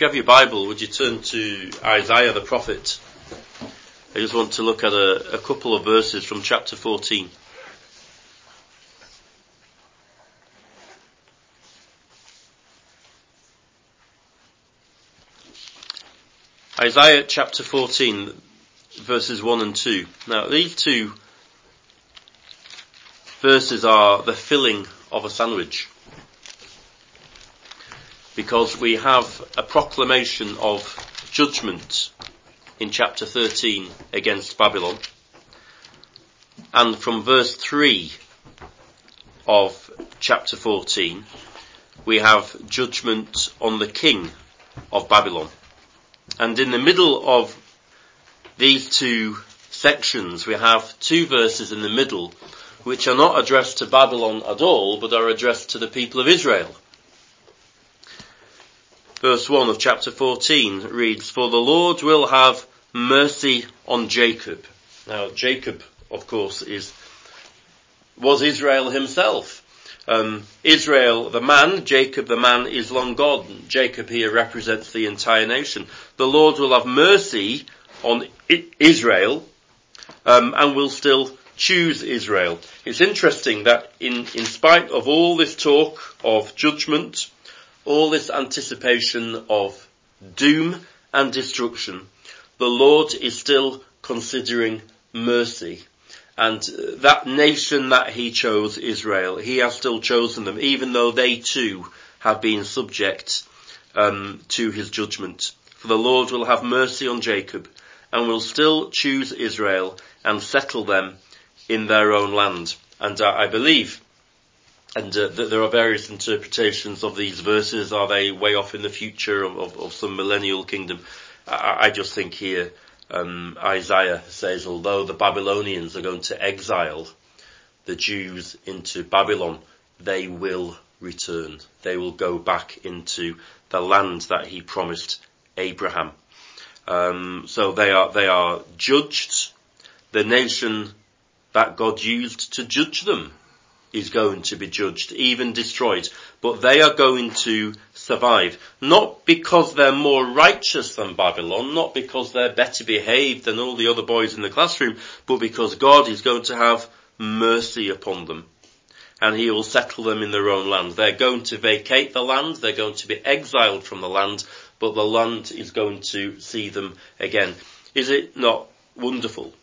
you have your Bible, would you turn to Isaiah the prophet? I just want to look at a couple of verses from chapter 14. Isaiah chapter 14, verses 1 and 2. Now, these two verses are the filling of a sandwich, because we have a proclamation of judgment in chapter 13 against Babylon, and from verse 3 of chapter 14 we have judgment on the king of Babylon. And in the middle of these two sections we have two verses in the middle which are not addressed to Babylon at all, but are addressed to the people of Israel. Verse 1 of chapter 14 reads, "For the Lord will have mercy on Jacob." Now Jacob, of course, was Israel himself. Israel the man, Jacob the man, is long gone. Jacob here represents the entire nation. The Lord will have mercy on Israel, and will still choose Israel. It's interesting that in spite of all this talk of judgment, all this anticipation of doom and destruction, the Lord is still considering mercy. And that nation that he chose, Israel, he has still chosen them, even though they too have been subject to his judgment. For the Lord will have mercy on Jacob, and will still choose Israel and settle them in their own land. And I believe, and there are various interpretations of these verses. Are they way off in the future of some millennial kingdom? I just think here Isaiah says, although the Babylonians are going to exile the Jews into Babylon, they will return. They will go back into the land that he promised Abraham. So they are judged. The nation that God used to judge them is going to be judged, even destroyed. But they are going to survive, not because they're more righteous than Babylon, not because they're better behaved than all the other boys in the classroom, but because God is going to have mercy upon them, and he will settle them in their own land. They're going to vacate the land, they're going to be exiled from the land, but the land is going to see them again. Is it not wonderful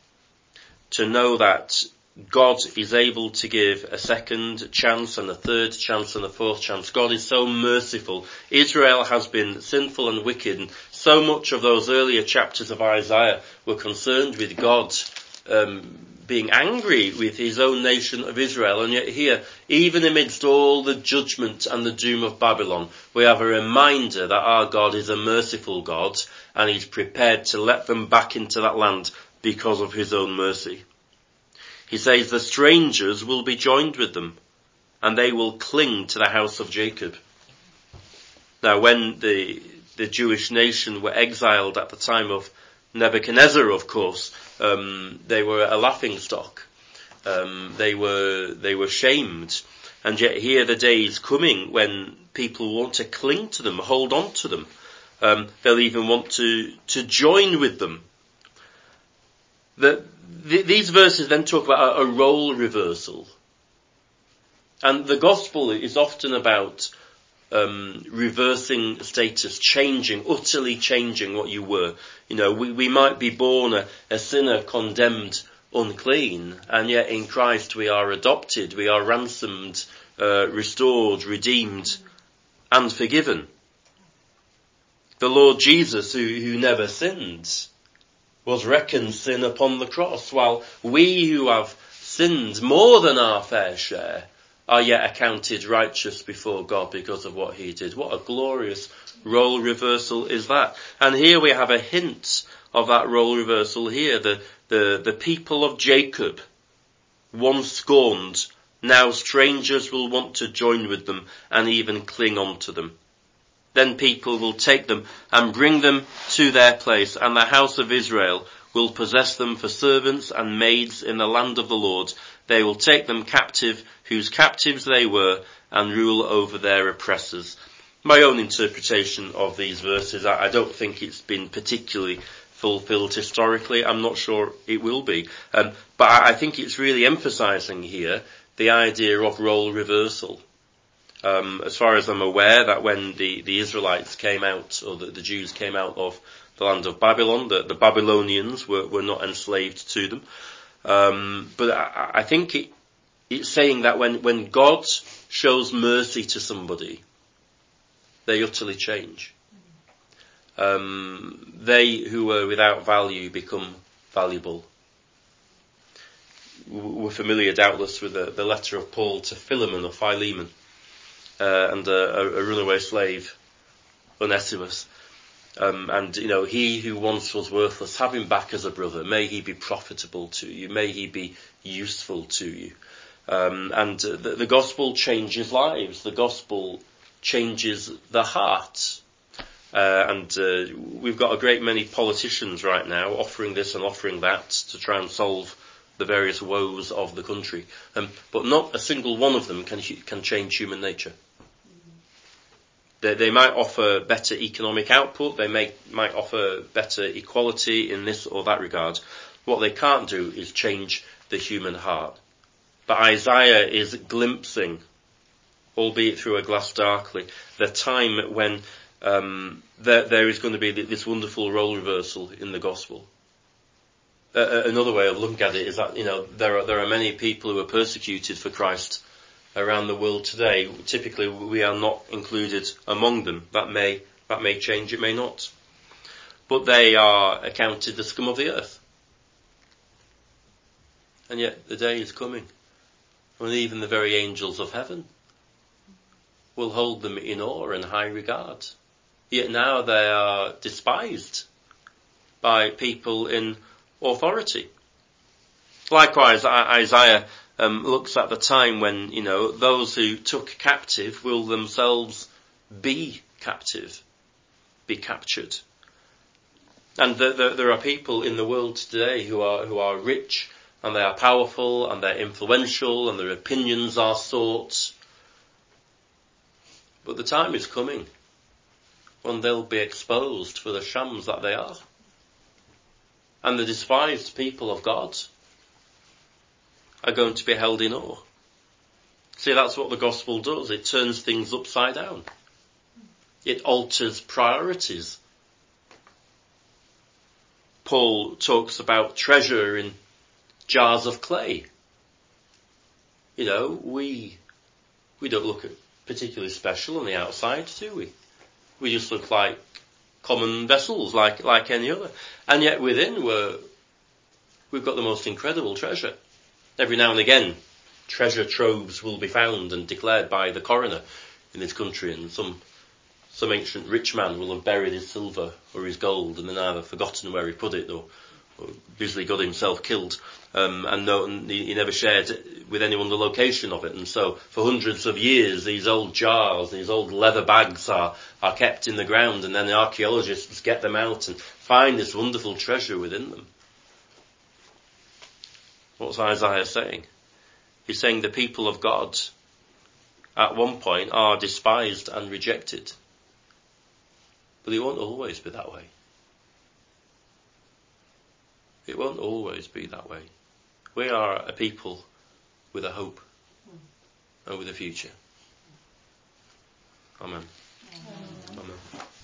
to know that God is able to give a second chance and a third chance and a fourth chance? God is so merciful. Israel has been sinful and wicked, and so much of those earlier chapters of Isaiah were concerned with God being angry with his own nation of Israel. And yet here, even amidst all the judgment and the doom of Babylon, we have a reminder that our God is a merciful God, and he's prepared to let them back into that land because of his own mercy. He says the strangers will be joined with them, and they will cling to the house of Jacob. Now when the Jewish nation were exiled at the time of Nebuchadnezzar, of course, they were a laughingstock. They were shamed. And yet here the day is coming when people want to cling to them, hold on to them. They'll even want to join with them. These verses then talk about a role reversal. And the gospel is often about reversing status, utterly changing what you were. You know, we might be born a sinner, condemned, unclean, and yet in Christ we are adopted, we are ransomed, restored, redeemed, and forgiven. The Lord Jesus, who never sinned, was reckoned sin upon the cross, while we who have sinned more than our fair share are yet accounted righteous before God because of what he did. What a glorious role reversal is that. And here we have a hint of that role reversal here. The people of Jacob, once scorned, now strangers will want to join with them and even cling on to them. Then people will take them and bring them to their place, and the house of Israel will possess them for servants and maids in the land of the Lord. They will take them captive, whose captives they were, and rule over their oppressors. my own interpretation of these verses. I don't think it's been particularly fulfilled historically. I'm not sure it will be. But I think it's really emphasising here the idea of role reversal. As far as I'm aware, that when the Israelites came out, or the Jews came out of the land of Babylon, the Babylonians were not enslaved to them. But I think it's saying that when God shows mercy to somebody, they utterly change. They who were without value become valuable. We're familiar, doubtless, with the letter of Paul to Philemon or Philemon, and a runaway slave, Onesimus. And, he who once was worthless, have him back as a brother. May he be profitable to you. May he be useful to you. And the gospel changes lives. The gospel changes the heart. And we've got a great many politicians right now offering this and offering that to try and solve the various woes of the country. But not a single one of them can change human nature. They might offer better economic output. They might offer better equality in this or that regard. What they can't do is change the human heart. But Isaiah is glimpsing, albeit through a glass darkly, the time when there is going to be this wonderful role reversal in the gospel. Another way of looking at it is that there are many people who are persecuted for Christ around the world today. Typically, we are not included among them. That may change. It may not. But they are accounted the scum of the earth. And yet the day is coming when even the very angels of heaven will hold them in awe and high regard. Yet now they are despised by people in authority. Likewise, Isaiah looks at the time when, those who took captive will themselves be captive, be captured. And there are people in the world today who are rich, and they are powerful, and they're influential, and their opinions are sought. But the time is coming when they'll be exposed for the shams that they are. And the despised people of God are going to be held in awe. See, that's what the gospel does. It turns things upside down. It alters priorities. Paul talks about treasure in jars of clay. We don't look particularly special on the outside, do we? We just look like common vessels, like any other. And yet within we've got the most incredible treasure. Every now and again, treasure troves will be found and declared by the coroner in this country, and some ancient rich man will have buried his silver or his gold and then either forgotten where he put it or busily got himself killed, and he never shared with anyone the location of it. And so for hundreds of years, these old jars, these old leather bags are kept in the ground, and then the archaeologists get them out and find this wonderful treasure within them. What's Isaiah saying? He's saying the people of God at one point are despised and rejected. But it won't always be that way. It won't always be that way. We are a people with a hope and with a future. Amen. Amen.